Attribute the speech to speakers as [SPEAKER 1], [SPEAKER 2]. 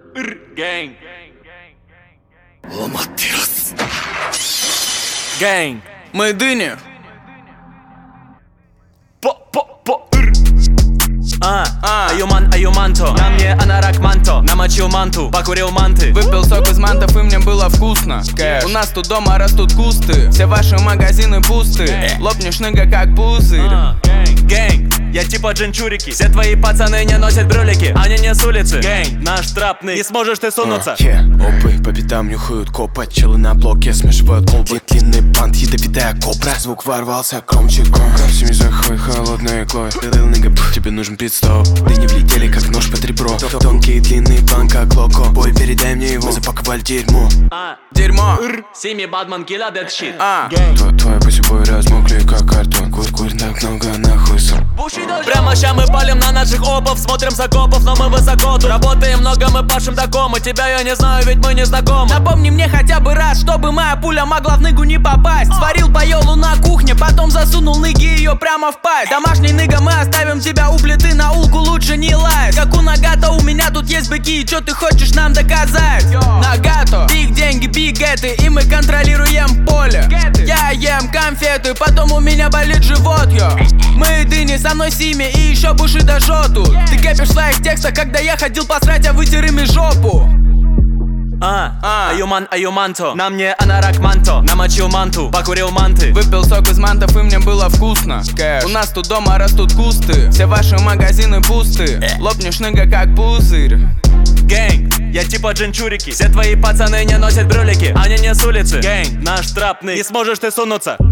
[SPEAKER 1] Gang. Gang.
[SPEAKER 2] Мы дыни.
[SPEAKER 1] Аюманто. На мне анорак манто. Намочил манту, покурил манты.
[SPEAKER 2] Выпил сок из мантов и мне было вкусно. У нас тут дома растут кусты. Все ваши магазины пусты. Лопнешь ныга как пузырь.
[SPEAKER 1] Гэнг, я типа джинчурики. Все твои пацаны не носят брюлики. Они не с улицы. Гэнг, наш трапный. Не сможешь ты сунуться.
[SPEAKER 3] Опы по пятам нюхают копа. Челы на блоке смешивают колбы. Длинный бант, ядовитая кобра. Звук ворвался громче громко. Всеми захой холодной иглой. Ныга, тебе нужен пит-стоп. Ты не влетели как нож под ребро. Тонкий длинный план как локо. Бой, передай мне его. Мы запаковали дерьмо.
[SPEAKER 2] Дерьмо.
[SPEAKER 1] Сими Бадман килла dead shit.
[SPEAKER 3] Твои посебой размокли как картон. Курь так много нахуй сам.
[SPEAKER 1] Прямо ща мы палим на наших опов. Смотрим с окопов, но мы высоко тут. Работаем много, мы пашем до комы. Тебя я не знаю, ведь мы не знакомы.
[SPEAKER 2] Напомни мне хотя бы раз, чтобы моя пуля могла в ныгу не попасть. Сварил поелу на кухне, потом засунул ныги ее прямо в пасть. Домашний ныга, мы оставим тебя у плиты. На улку лучше не лазь. Как у Нагато, у меня тут есть быки. И чё ты хочешь нам доказать? Нагато, биг деньги, биг гэты. И мы контролируем поле. Я ем конфеты, потом у меня болит живот, йо. Мы дыни, со мной Сими и еще буши до жоту. Ты кэпишь в своих текстах, когда я ходил посрать, а вытер ими жопу.
[SPEAKER 1] Аюманто. На мне анорак манто. Намочил манту, покурил манты.
[SPEAKER 2] Выпил сок из мантов и мне было вкусно. У нас тут дома растут кусты. Все ваши магазины пусты. Лопнешь ныга как пузырь.
[SPEAKER 1] Гэнг, я типа джинчурики. Все твои пацаны не носят брюлики. Они не с улицы. Гэнг, наш трапный. Не сможешь ты сунуться.